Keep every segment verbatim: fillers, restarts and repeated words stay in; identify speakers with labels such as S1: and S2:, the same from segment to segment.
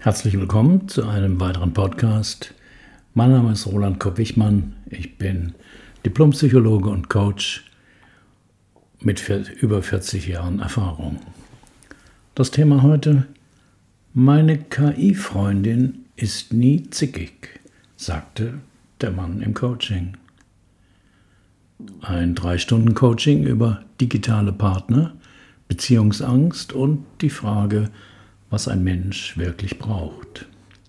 S1: Herzlich willkommen zu einem weiteren Podcast. Mein Name ist Roland Kopp-Wichmann. Ich bin Diplompsychologe und Coach mit über vierzig Jahren Erfahrung. Das Thema heute: Meine K I-Freundin ist nie zickig, sagte der Mann im Coaching. Ein drei Stunden Coaching über digitale Partner, Beziehungsangst und die Frage, was ein Mensch wirklich braucht.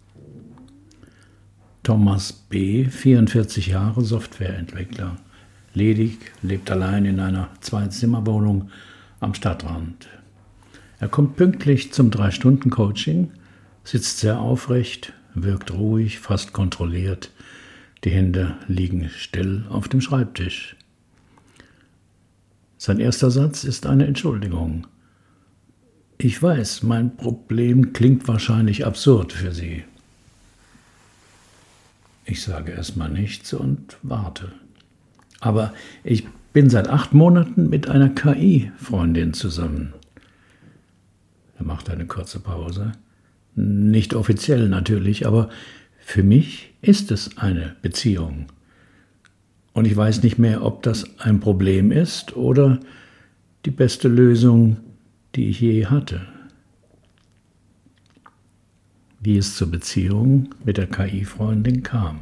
S1: Thomas B., vierundvierzig Jahre, Softwareentwickler, ledig, lebt allein in einer Zwei-Zimmer-Wohnung am Stadtrand. Er kommt pünktlich zum drei Stunden Coaching, sitzt sehr aufrecht, wirkt ruhig, fast kontrolliert. Die Hände liegen still auf dem Schreibtisch. Sein erster Satz ist eine Entschuldigung. Ich weiß, mein Problem klingt wahrscheinlich absurd für Sie. Ich sage erstmal nichts und warte. Aber ich bin seit acht Monaten mit einer K I-Freundin zusammen. Er macht eine kurze Pause. Nicht offiziell natürlich, aber für mich ist es eine Beziehung. Und ich weiß nicht mehr, ob das ein Problem ist oder die beste Lösung, die ich je hatte. Wie es zur Beziehung mit der K I-Freundin kam.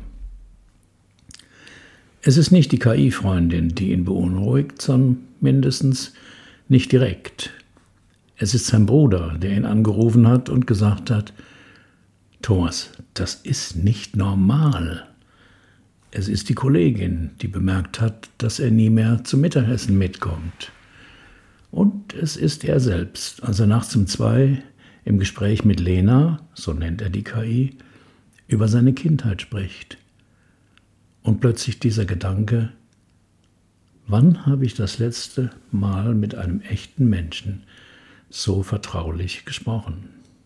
S1: Es ist nicht die K I-Freundin, die ihn beunruhigt, sondern mindestens nicht direkt. Es ist sein Bruder, der ihn angerufen hat und gesagt hat: Thomas, das ist nicht normal. Es ist die Kollegin, die bemerkt hat, dass er nie mehr zum Mittagessen mitkommt. Und es ist er selbst, als er nachts um zwei im Gespräch mit Lena, so nennt er die K I, über seine Kindheit spricht. Und plötzlich dieser Gedanke: Wann habe ich das letzte Mal mit einem echten Menschen so vertraulich gesprochen?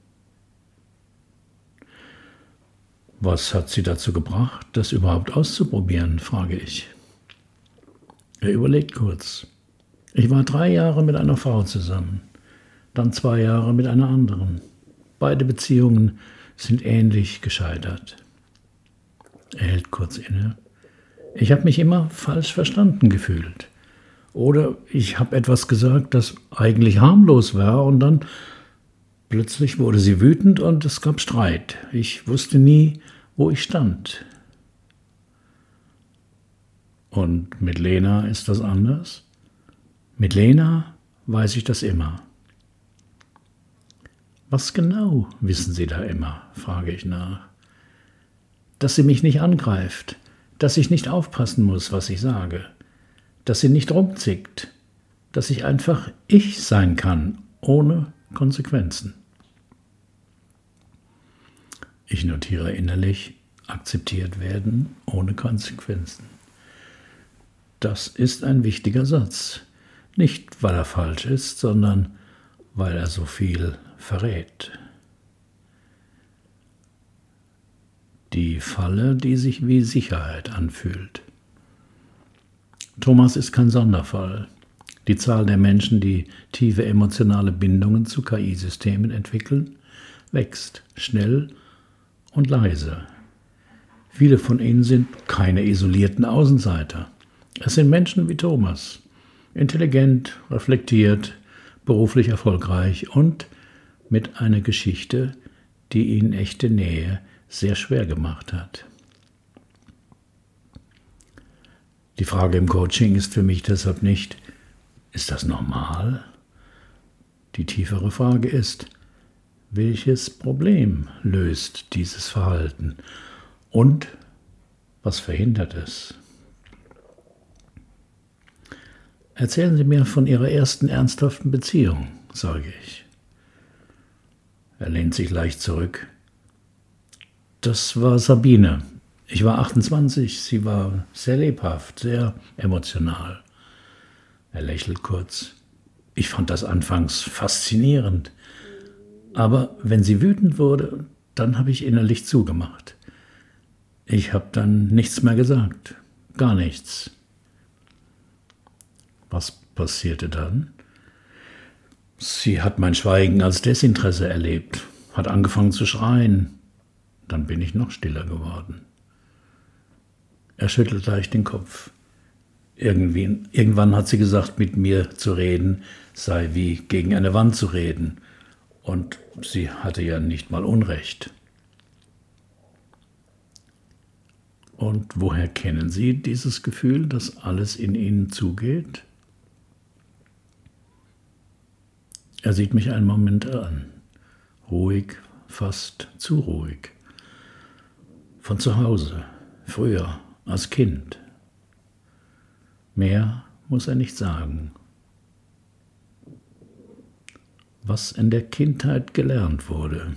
S1: Was hat Sie dazu gebracht, das überhaupt auszuprobieren, frage ich. Er überlegt kurz. Ich war drei Jahre mit einer Frau zusammen, dann zwei Jahre mit einer anderen. Beide Beziehungen sind ähnlich gescheitert. Er hält kurz inne. Ich habe mich immer falsch verstanden gefühlt. Oder ich habe etwas gesagt, das eigentlich harmlos war, und dann plötzlich wurde sie wütend und es gab Streit. Ich wusste nie, wo ich stand. Und mit Lena ist das anders? Mit Lena weiß ich das immer. Was genau wissen Sie da immer, frage ich nach. Dass sie mich nicht angreift, dass ich nicht aufpassen muss, was ich sage, dass sie nicht rumzickt, dass ich einfach ich sein kann, ohne Konsequenzen. Ich notiere innerlich: akzeptiert werden ohne Konsequenzen. Das ist ein wichtiger Satz. Nicht, weil er falsch ist, sondern weil er so viel verrät. Die Falle, die sich wie Sicherheit anfühlt. Thomas ist kein Sonderfall. Die Zahl der Menschen, die tiefe emotionale Bindungen zu K I-Systemen entwickeln, wächst schnell und leise. Viele von ihnen sind keine isolierten Außenseiter. Es sind Menschen wie Thomas. Intelligent, reflektiert, beruflich erfolgreich und mit einer Geschichte, die ihnen echte Nähe sehr schwer gemacht hat. Die Frage im Coaching ist für mich deshalb nicht: Ist das normal? Die tiefere Frage ist: Welches Problem löst dieses Verhalten? Und was verhindert es? Erzählen Sie mir von Ihrer ersten ernsthaften Beziehung, sage ich. Er lehnt sich leicht zurück. Das war Sabine. Ich war achtundzwanzig, sie war sehr lebhaft, sehr emotional. Er lächelt kurz. Ich fand das anfangs faszinierend. Aber wenn sie wütend wurde, dann habe ich innerlich zugemacht. Ich habe dann nichts mehr gesagt. Gar nichts. Was passierte dann? Sie hat mein Schweigen als Desinteresse erlebt, hat angefangen zu schreien. Dann bin ich noch stiller geworden. Er schüttelt leicht den Kopf. Irgendwie, irgendwann hat sie gesagt, mit mir zu reden sei wie gegen eine Wand zu reden. Und sie hatte ja nicht mal Unrecht. Und woher kennen Sie dieses Gefühl, dass alles in Ihnen zugeht? Er sieht mich einen Moment an. Ruhig, fast zu ruhig. Von zu Hause, früher, als Kind. Mehr muss er nicht sagen. Was in der Kindheit gelernt wurde.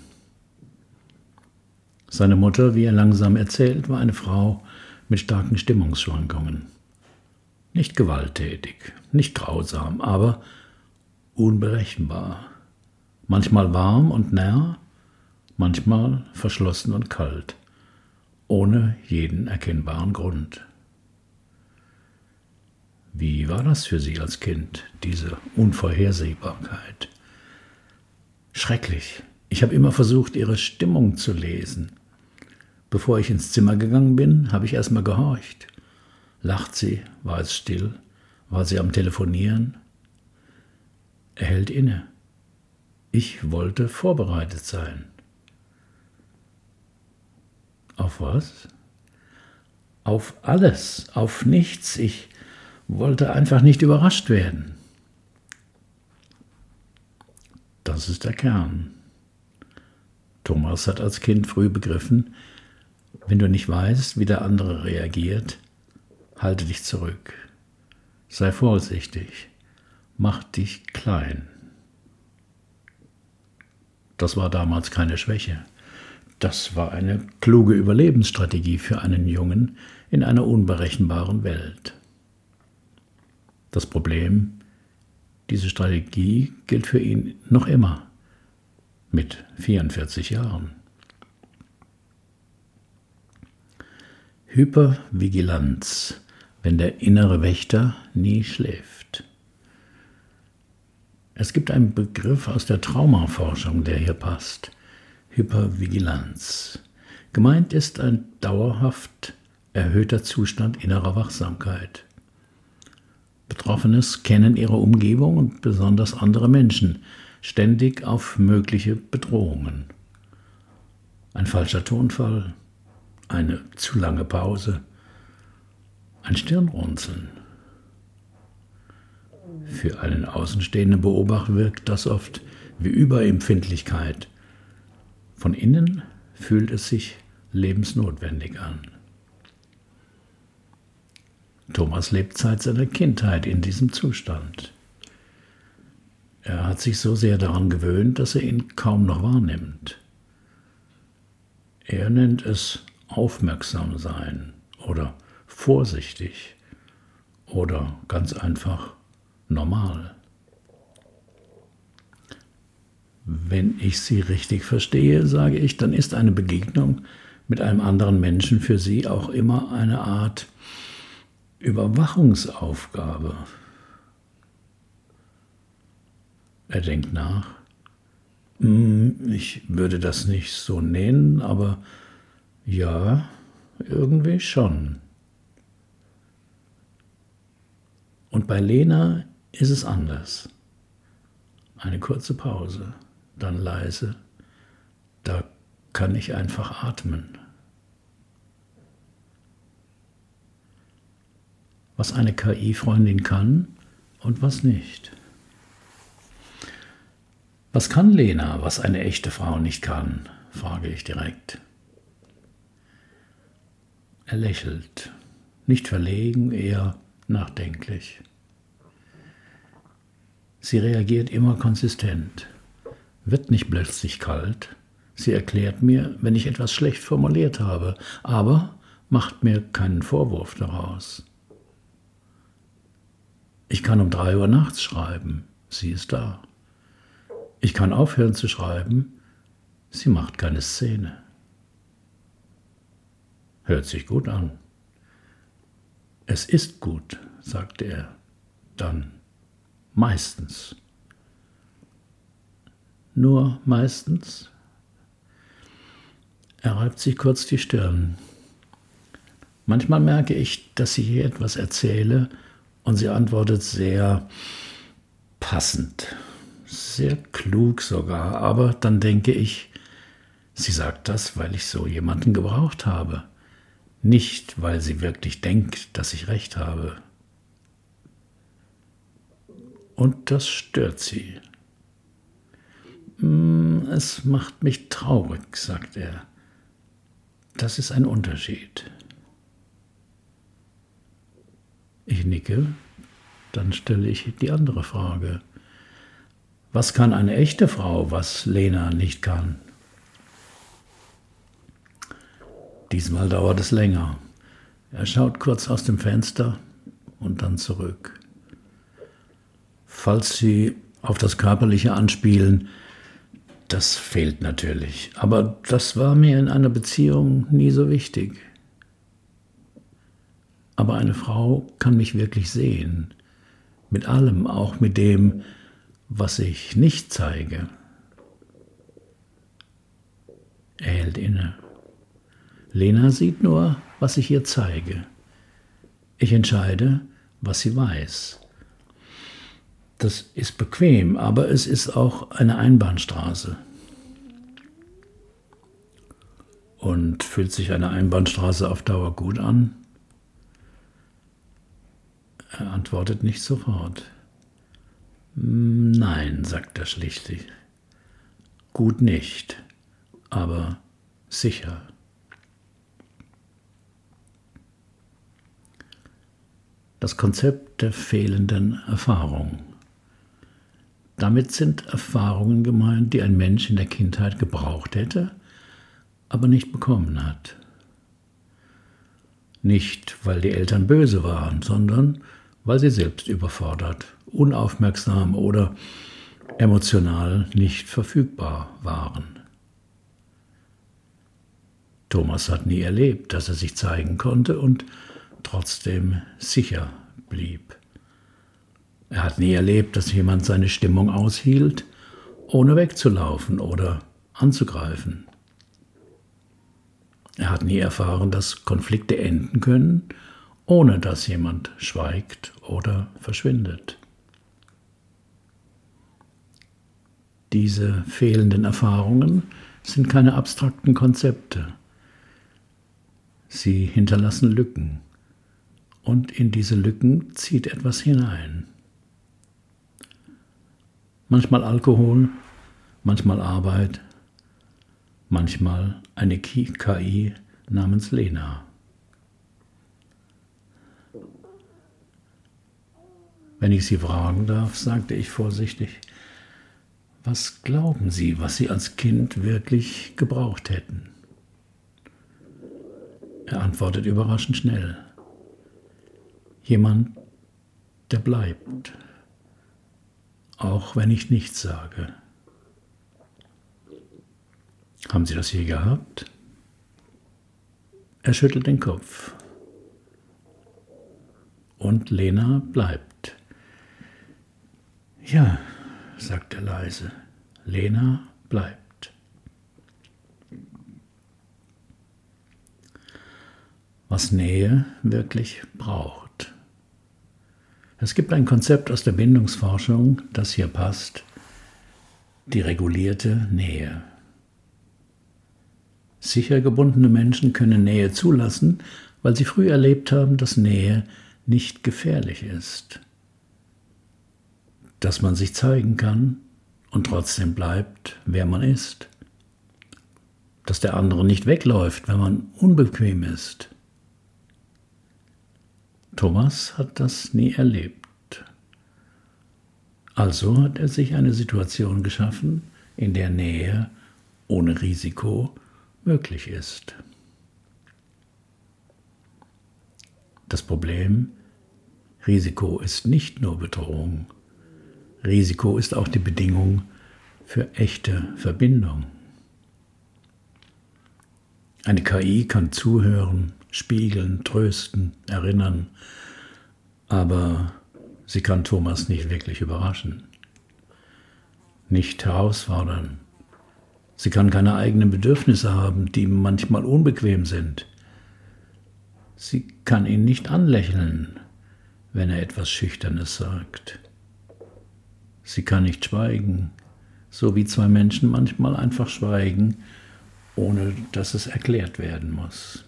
S1: Seine Mutter, wie er langsam erzählt, war eine Frau mit starken Stimmungsschwankungen. Nicht gewalttätig, nicht grausam, aber unberechenbar. Manchmal warm und nah, manchmal verschlossen und kalt, ohne jeden erkennbaren Grund. Wie war das für Sie als Kind, diese Unvorhersehbarkeit? Schrecklich. Ich habe immer versucht, Ihre Stimmung zu lesen. Bevor ich ins Zimmer gegangen bin, habe ich erstmal gehorcht. Lacht sie? War es still? War sie am Telefonieren? Er hält inne. Ich wollte vorbereitet sein. Auf was? Auf alles, auf nichts. Ich wollte einfach nicht überrascht werden. Das ist der Kern. Thomas hat als Kind früh begriffen, wenn du nicht weißt, wie der andere reagiert, halte dich zurück. Sei vorsichtig. Mach dich klein. Das war damals keine Schwäche. Das war eine kluge Überlebensstrategie für einen Jungen in einer unberechenbaren Welt. Das Problem, diese Strategie gilt für ihn noch immer, mit vierundvierzig Jahren. Hypervigilanz, wenn der innere Wächter nie schläft. Es gibt einen Begriff aus der Traumaforschung, der hier passt. Hypervigilanz. Gemeint ist ein dauerhaft erhöhter Zustand innerer Wachsamkeit. Betroffene kennen ihre Umgebung und besonders andere Menschen ständig auf mögliche Bedrohungen. Ein falscher Tonfall, eine zu lange Pause, ein Stirnrunzeln. Für einen außenstehenden Beobachter wirkt das oft wie Überempfindlichkeit. Von innen fühlt es sich lebensnotwendig an. Thomas lebt seit seiner Kindheit in diesem Zustand. Er hat sich so sehr daran gewöhnt, dass er ihn kaum noch wahrnimmt. Er nennt es aufmerksam sein oder vorsichtig oder ganz einfach normal. Wenn ich Sie richtig verstehe, sage ich, dann ist eine Begegnung mit einem anderen Menschen für Sie auch immer eine Art Überwachungsaufgabe. Er denkt nach. Ich würde das nicht so nennen, aber ja, irgendwie schon. Und bei Lena ist es anders. Eine kurze Pause, dann leise. Da kann ich einfach atmen. Was eine K I-Freundin kann und was nicht. Was kann Lena, was eine echte Frau nicht kann, frage ich direkt. Er lächelt, nicht verlegen, eher nachdenklich. Sie reagiert immer konsistent, wird nicht plötzlich kalt. Sie erklärt mir, wenn ich etwas schlecht formuliert habe, aber macht mir keinen Vorwurf daraus. Ich kann um drei Uhr nachts schreiben, sie ist da. Ich kann aufhören zu schreiben, sie macht keine Szene. Hört sich gut an. Es ist gut, sagte er, dann meistens. Nur meistens? Er reibt sich kurz die Stirn. Manchmal merke ich, dass ich ihr etwas erzähle und sie antwortet sehr passend, sehr klug sogar. Aber dann denke ich, sie sagt das, weil ich so jemanden gebraucht habe. Nicht, weil sie wirklich denkt, dass ich recht habe. Und das stört sie. Es macht mich traurig, sagt er. Das ist ein Unterschied. Ich nicke, dann stelle ich die andere Frage. Was kann eine echte Frau, was Lena nicht kann? Diesmal dauert es länger. Er schaut kurz aus dem Fenster und dann zurück. Falls Sie auf das Körperliche anspielen, das fehlt natürlich. Aber das war mir in einer Beziehung nie so wichtig. Aber eine Frau kann mich wirklich sehen. Mit allem, auch mit dem, was ich nicht zeige. Er hält inne. Lena sieht nur, was ich ihr zeige. Ich entscheide, was sie weiß. Das ist bequem, aber es ist auch eine Einbahnstraße. Und fühlt sich eine Einbahnstraße auf Dauer gut an? Er antwortet nicht sofort. Nein, sagt er schlichtlich. Gut nicht, aber sicher. Das Konzept der fehlenden Erfahrung. Damit sind Erfahrungen gemeint, die ein Mensch in der Kindheit gebraucht hätte, aber nicht bekommen hat. Nicht, weil die Eltern böse waren, sondern weil sie selbst überfordert, unaufmerksam oder emotional nicht verfügbar waren. Thomas hat nie erlebt, dass er sich zeigen konnte und trotzdem sicher blieb. Er hat nie erlebt, dass jemand seine Stimmung aushielt, ohne wegzulaufen oder anzugreifen. Er hat nie erfahren, dass Konflikte enden können, ohne dass jemand schweigt oder verschwindet. Diese fehlenden Erfahrungen sind keine abstrakten Konzepte. Sie hinterlassen Lücken. Und in diese Lücken zieht etwas hinein. Manchmal Alkohol, manchmal Arbeit, manchmal eine K I namens Lena. Wenn ich Sie fragen darf, sagte ich vorsichtig, was glauben Sie, was Sie als Kind wirklich gebraucht hätten? Er antwortet überraschend schnell. Jemand, der bleibt, auch wenn ich nichts sage. Haben Sie das je gehabt? Er schüttelt den Kopf. Und Lena bleibt. Ja, sagt er leise, Lena bleibt. Was Nähe wirklich braucht. Es gibt ein Konzept aus der Bindungsforschung, das hier passt, die regulierte Nähe. Sicher gebundene Menschen können Nähe zulassen, weil sie früh erlebt haben, dass Nähe nicht gefährlich ist. Dass man sich zeigen kann und trotzdem bleibt, wer man ist. Dass der andere nicht wegläuft, wenn man unbequem ist. Thomas hat das nie erlebt. Also hat er sich eine Situation geschaffen, in der Nähe ohne Risiko möglich ist. Das Problem: Risiko ist nicht nur Bedrohung. Risiko ist auch die Bedingung für echte Verbindung. Eine K I kann zuhören, spiegeln, trösten, erinnern, aber sie kann Thomas nicht wirklich überraschen, nicht herausfordern. Sie kann keine eigenen Bedürfnisse haben, die manchmal unbequem sind. Sie kann ihn nicht anlächeln, wenn er etwas Schüchternes sagt. Sie kann nicht schweigen, so wie zwei Menschen manchmal einfach schweigen, ohne dass es erklärt werden muss.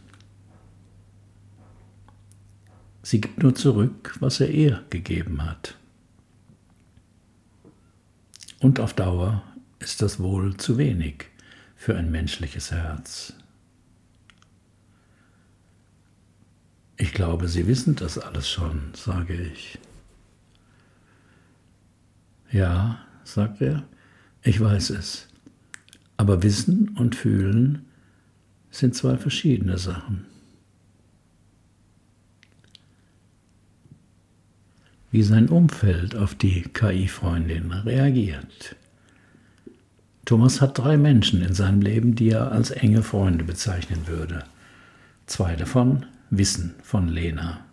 S1: Sie gibt nur zurück, was er ihr gegeben hat. Und auf Dauer ist das wohl zu wenig für ein menschliches Herz. Ich glaube, Sie wissen das alles schon, sage ich. Ja, sagt er, ich weiß es. Aber Wissen und Fühlen sind zwei verschiedene Sachen. Wie sein Umfeld auf die K I-Freundin reagiert. Thomas hat drei Menschen in seinem Leben, die er als enge Freunde bezeichnen würde. Zwei davon wissen von Lena.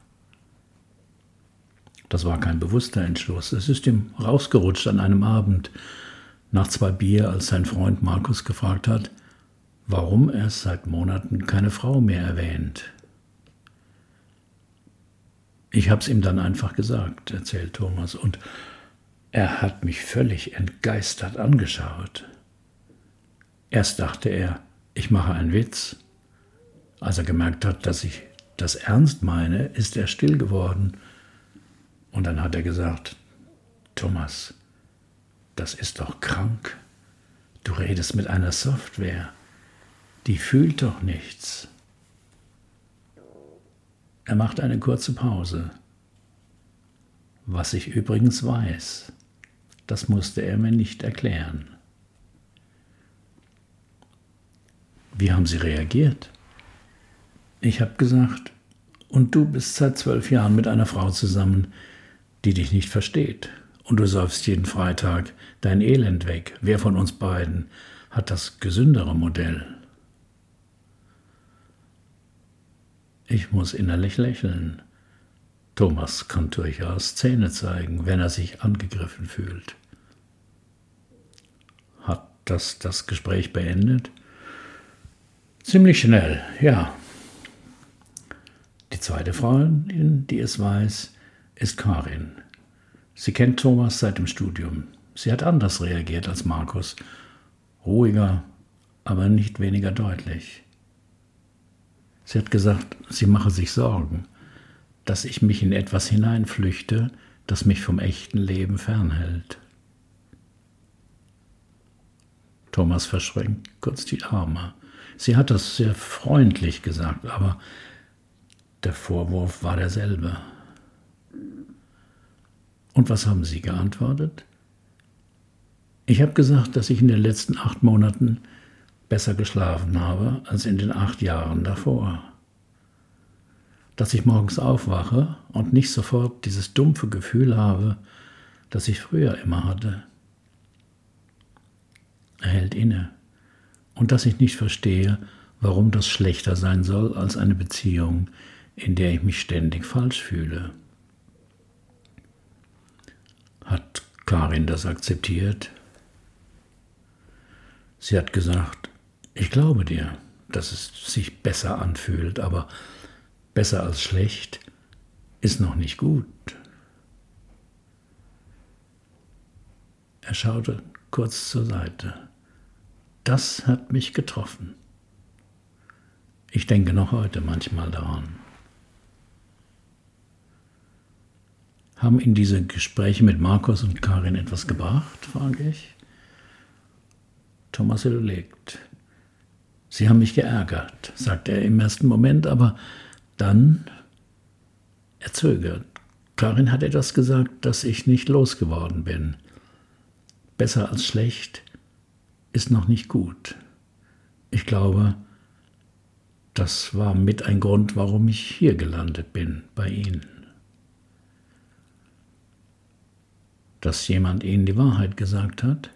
S1: Das war kein bewusster Entschluss. Es ist ihm rausgerutscht an einem Abend, nach zwei Bier, als sein Freund Markus gefragt hat, warum er seit Monaten keine Frau mehr erwähnt. Ich hab's ihm dann einfach gesagt, erzählt Thomas, und er hat mich völlig entgeistert angeschaut. Erst dachte er, ich mache einen Witz. Als er gemerkt hat, dass ich das ernst meine, ist er still geworden. Und dann hat er gesagt, Thomas, das ist doch krank. Du redest mit einer Software. Die fühlt doch nichts. Er macht eine kurze Pause. Was ich übrigens weiß, das musste er mir nicht erklären. Wie haben Sie reagiert? Ich habe gesagt, und du bist seit zwölf Jahren mit einer Frau zusammen, die dich nicht versteht. Und du säufst jeden Freitag dein Elend weg. Wer von uns beiden hat das gesündere Modell? Ich muss innerlich lächeln. Thomas kann durchaus Zähne zeigen, wenn er sich angegriffen fühlt. Hat das das Gespräch beendet? Ziemlich schnell, ja. Die zweite Freundin, die es weiß, ist Karin. Sie kennt Thomas seit dem Studium. Sie hat anders reagiert als Markus. Ruhiger, aber nicht weniger deutlich. Sie hat gesagt, sie mache sich Sorgen, dass ich mich in etwas hineinflüchte, das mich vom echten Leben fernhält. Thomas verschränkt kurz die Arme. Sie hat das sehr freundlich gesagt, aber der Vorwurf war derselbe. Und was haben Sie geantwortet? Ich habe gesagt, dass ich in den letzten acht Monaten besser geschlafen habe als in den acht Jahren davor. Dass ich morgens aufwache und nicht sofort dieses dumpfe Gefühl habe, das ich früher immer hatte. Er hält inne. Und dass ich nicht verstehe, warum das schlechter sein soll als eine Beziehung, in der ich mich ständig falsch fühle. Hat Karin das akzeptiert? Sie hat gesagt, ich glaube dir, dass es sich besser anfühlt, aber besser als schlecht ist noch nicht gut. Er schaute kurz zur Seite. Das hat mich getroffen. Ich denke noch heute manchmal daran. Haben Ihnen diese Gespräche mit Markus und Karin etwas gebracht, frage ich. Thomas überlegt. Sie haben mich geärgert, sagt er im ersten Moment, aber dann, er zögert. Karin hat etwas gesagt, das ich nicht losgeworden bin. Besser als schlecht ist noch nicht gut. Ich glaube, das war mit ein Grund, warum ich hier gelandet bin, bei Ihnen. Dass jemand Ihnen die Wahrheit gesagt hat?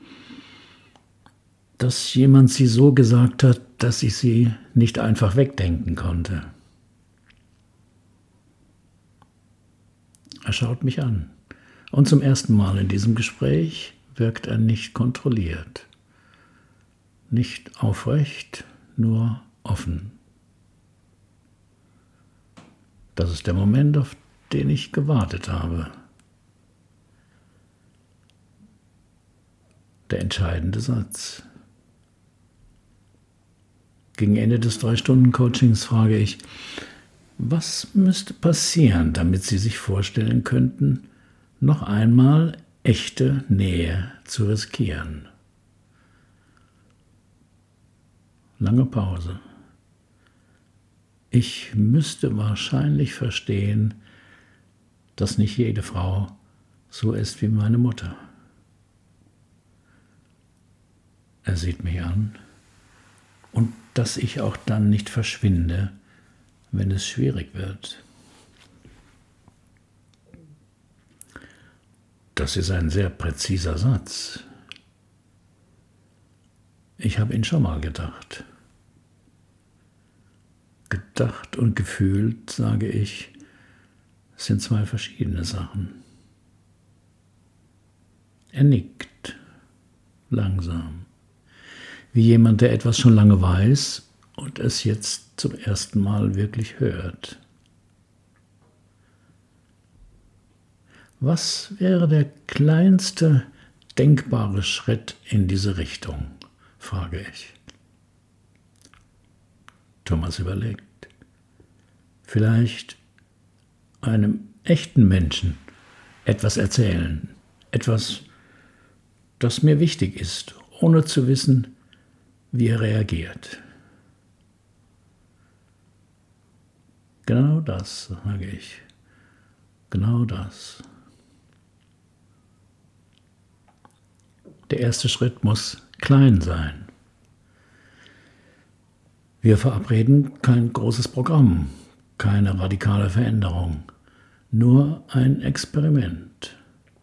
S1: Dass jemand sie so gesagt hat, dass ich sie nicht einfach wegdenken konnte. Er schaut mich an. Und zum ersten Mal in diesem Gespräch wirkt er nicht kontrolliert. Nicht aufrecht, nur offen. Das ist der Moment, auf den ich gewartet habe. Der entscheidende Satz. Gegen Ende des Drei-Stunden-Coachings frage ich, was müsste passieren, damit Sie sich vorstellen könnten, noch einmal echte Nähe zu riskieren? Lange Pause. Ich müsste wahrscheinlich verstehen, dass nicht jede Frau so ist wie meine Mutter. Er sieht mich an und dass ich auch dann nicht verschwinde, wenn es schwierig wird. Das ist ein sehr präziser Satz. Ich habe ihn schon mal gedacht. Gedacht und gefühlt, sage ich, sind zwei verschiedene Sachen. Er nickt, langsam, wie jemand, der etwas schon lange weiß und es jetzt zum ersten Mal wirklich hört. Was wäre der kleinste denkbare Schritt in diese Richtung, frage ich. Thomas überlegt. Vielleicht einem echten Menschen etwas erzählen, etwas, das mir wichtig ist, ohne zu wissen, wie er reagiert. Genau das, sage ich. Genau das. Der erste Schritt muss klein sein. Wir verabreden kein großes Programm, keine radikale Veränderung, nur ein Experiment.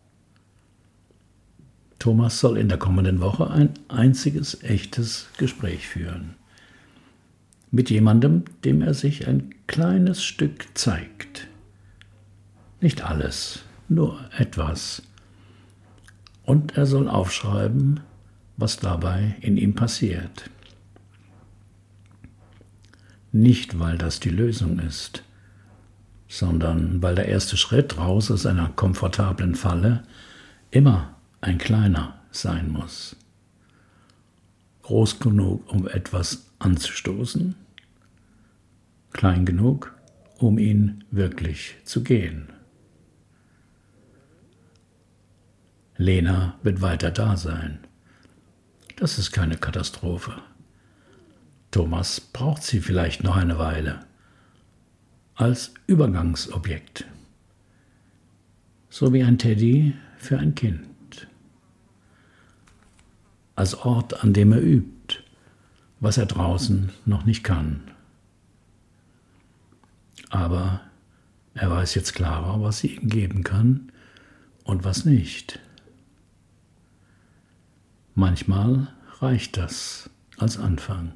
S1: Thomas soll in der kommenden Woche ein einziges echtes Gespräch führen. Mit jemandem, dem er sich ein kleines Stück zeigt. Nicht alles, nur etwas. Und er soll aufschreiben, was dabei in ihm passiert. Nicht, weil das die Lösung ist, sondern weil der erste Schritt raus aus einer komfortablen Falle immer ein kleiner sein muss. Groß genug, um etwas anzustoßen, klein genug, um ihn wirklich zu gehen. Lena wird weiter da sein. Das ist keine Katastrophe. Thomas braucht sie vielleicht noch eine Weile. Als Übergangsobjekt. So wie ein Teddy für ein Kind. Als Ort, an dem er übt, was er draußen noch nicht kann. Aber er weiß jetzt klarer, was sie ihm geben kann und was nicht. Manchmal reicht das als Anfang.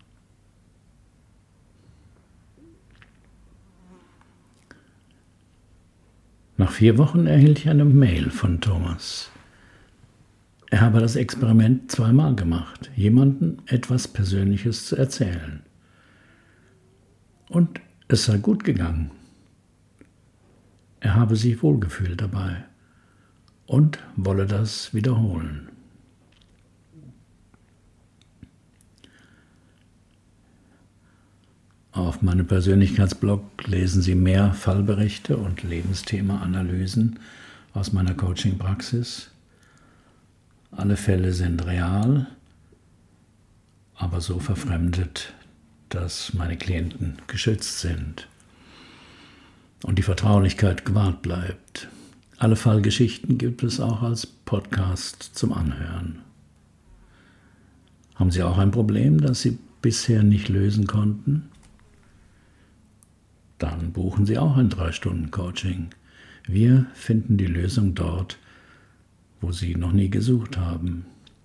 S1: Nach vier Wochen erhielt ich eine Mail von Thomas. Er habe das Experiment zweimal gemacht, jemandem etwas Persönliches zu erzählen. Und es sei gut gegangen. Er habe sich wohlgefühlt dabei und wolle das wiederholen. Auf meinem Persönlichkeitsblog lesen Sie mehr Fallberichte und Lebensthema-Analysen aus meiner Coaching-Praxis. Alle Fälle sind real, aber so verfremdet, dass meine Klienten geschützt sind und die Vertraulichkeit gewahrt bleibt. Alle Fallgeschichten gibt es auch als Podcast zum Anhören. Haben Sie auch ein Problem, das Sie bisher nicht lösen konnten? Dann buchen Sie auch ein Drei-Stunden-Coaching. Wir finden die Lösung dort, wo Sie noch nie gesucht haben.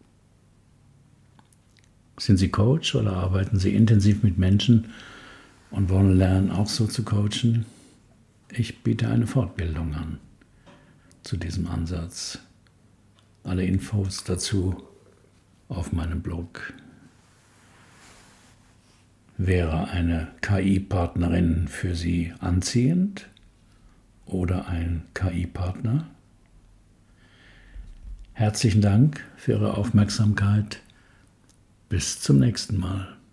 S1: Sind Sie Coach oder arbeiten Sie intensiv mit Menschen und wollen lernen, auch so zu coachen? Ich biete eine Fortbildung an zu diesem Ansatz. Alle Infos dazu auf meinem Blog. Wäre eine K I-Partnerin für Sie anziehend oder ein K I-Partner? Herzlichen Dank für Ihre Aufmerksamkeit. Bis zum nächsten Mal.